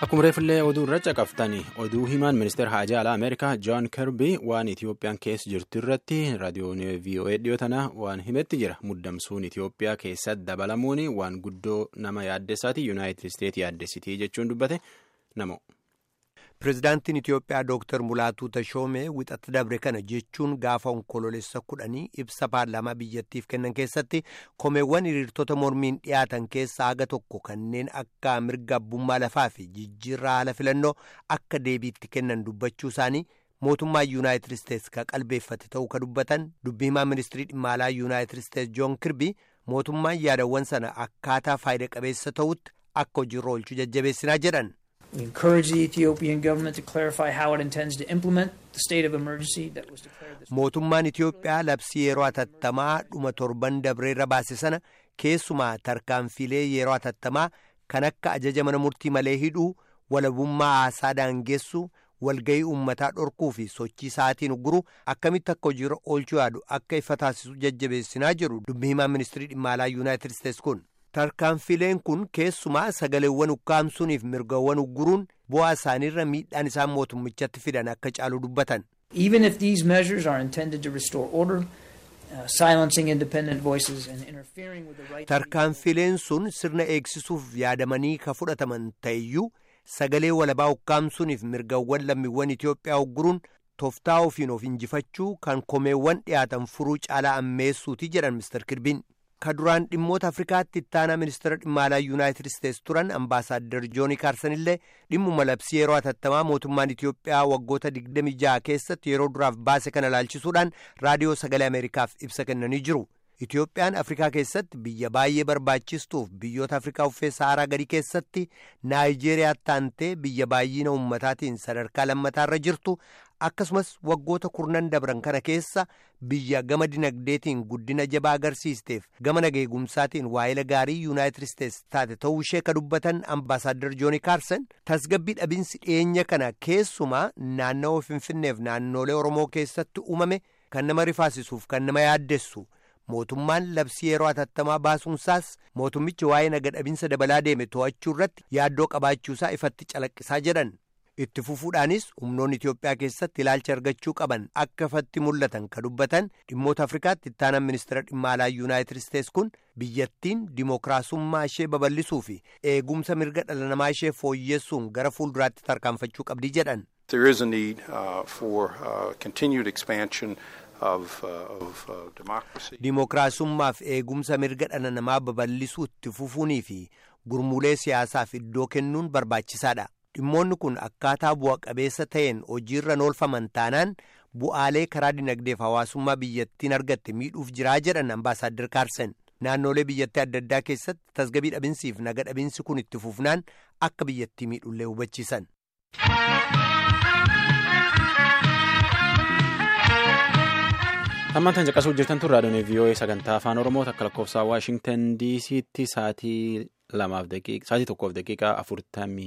Akkuma reeffillee oduu irra caqaftanii oduu himaan ministeera haajaa alaa Ameerikaa John Kirby waan Itiyoophiyaan keessa jirtu irratti raadiyoon VOA dhiyootana waan himetti jira. Muddamsuun Itiyoophiyaa keessatti dabalamuun waan guddoo nama yaaddessaati. Yuunaayitid Isteetsi yaaddessitii jechuun dubbate namo. Pireezidaantiin Itiyoophiyaa Dr. Mulaatuu Tashoomee wixatti dabre kana jechuun gaafa onkoloolessa 10 ibsa paarlaamaa biyyattiif kennan keessatti komeewwan hiriirtota mormiin dhiyaatan keessaa haga tokko kanneen akka mirga abbummaa lafaa fi jijjiirraa haala filannoo akka deebiitti kennan dubbachuu isaanii mootummaa Yuunaayitid Isteetsi ka qalbeeffate ta'uu ka dubbatan dubbii himaa ministirii dhimma alaa Yuunaayitid Isteetsi Joon Kirbii mootummaan yaadawwan sana akkaataa faayida qabeessa ta'utti akka hojiirra oolchuu jajjabeessinaa jedhan. We encourage the Ethiopian government to clarify how it intends to implement the state of emergency that was declared this week. Mootummaan Itiyoophiyaa labsii yeroo atattamaa dhuma torban dabreerra baase sana keessumaa tarkaanfilee yeroo atattamaa kan akka ajaja mana murtii malee hidhuu, walabummaa haasaa daangeessuu, walgahii uummataa dhorkuu fi sochii sa'aatiin ugguruu akkamitti akka hojiirra oolchuu yaadu akka ifa taasisu jajjabeessinaa jiru dubbii himaan ministirii dhimma alaa Yuunaayitid Isteetsi kun. Tarkaanfileen kun keessumaa sagaleewwan ukkaamsuuniif mirgawwan ugguruun bu'aa isaaniirra miidhaan isaan mootummichatti fidan akka caalu dubbatan. Even if these measures are intended to restore order, silencing independent voices and interfering with the right. Tarkaanfileen sun sirna eegsisuuf yaadamanii ka fudhataman ta'eyyuu sagalee walabaa ukkaamsuuniif mirgawwan lammiiwwan Itiyoophiyaa ugguruun tooftaa ofiin of injifachuu kan komeewwan dhiyaatan furuu caalaa ammeessuuti jedhan Mr. Kirbiin. Ka duraan dhimmoota Afrikaatti ittaanaa ministeera dhimma alaa Yuunaayitid Isteetsi turan ambaasaaddar Jooni Kaarsan illee dhimmuma labsii yeroo atattamaa mootummaan Itiyoophiyaa waggoota 26 keessatti yeroo duraaf baase kana ilaalchisuudhaan raadiyoo sagalee Ameerikaaf ibsa kennanii jiru. Itiyoophiyaan Afrikaa keessatti biyya baay'ee barbaachistuuf biyyoota Afrikaa uffee Saharaa gadii keessatti Naayijeeriyaatti taantee biyya baay'ina uummataatiin sadarkaa lammataarra jirtu akkasumas waggoota kurnan dabran kana keessa biyya gama dinagdeetiin guddina jabaa agarsiisteef gama nageegumsaatiin waa'ila gaarii Yuunaayitid Isteetsi taate ta'uu ishee ka dubbatan ambaasaaddar Jooni Kaarsan tasgabbii dhabinsi dhiyeenya kana keessumaa naannawaa Finfinneef naannolee Oromoo keessatti uumame kan nama rifaasisuuf kan nama yaaddessu. Mootummaan labsii yeroo atattamaa baasuunsaas mootummichi waa'ee naga dhabinsa dabalaa deeme to'achuu irratti yaaddoo qabaachuusaa ifatti calaqqisaa jedhan. Itti fufuudhaanis humnoonni Itiyoophiyaa keessatti ilaalcha argachuu qaban akka ifatti mul'atan ka dubbatan dhimmoota Afrikaatti ittaanaan ministeera dhimma alaa Yuunaayitid Isteetsi kun biyyattiin dimookiraasummaa ishee babal'isuu fi eegumsa mirga dhala namaa ishee fooyyessuun gara fuulduraatti tarkaanfachuu qabdi jedhan. There is a need for continued expansion of democracy. Dimookiraasummaaf eegumsa mirga dhala namaa babal'isuu itti fufuunii fi gurmuulee siyaasaaf iddoo kennuun barbaachisaadha. Dhimmoonni kun akkaataa bu'a qabeessa ta'een hojiirra oolfaman taanaan bu'aalee karaa dinagdeef hawaasummaa biyyattiin argatte miidhuuf jiraa jedhan ambaasaaddar Kaarsan. Naannolee biyyattii adda addaa keessatti tasgabbii dhabinsiif naga dhabinsi kun itti fufnaan akka biyyattii miidhullee hubachiisan. Ammaan tan caqasuu jirtan tun raadiyoon VOA sagantaa afaan Oromoo takka lakkoofsa Waashingtan DC'tti sa'aatii 1 daqiiqaa 40.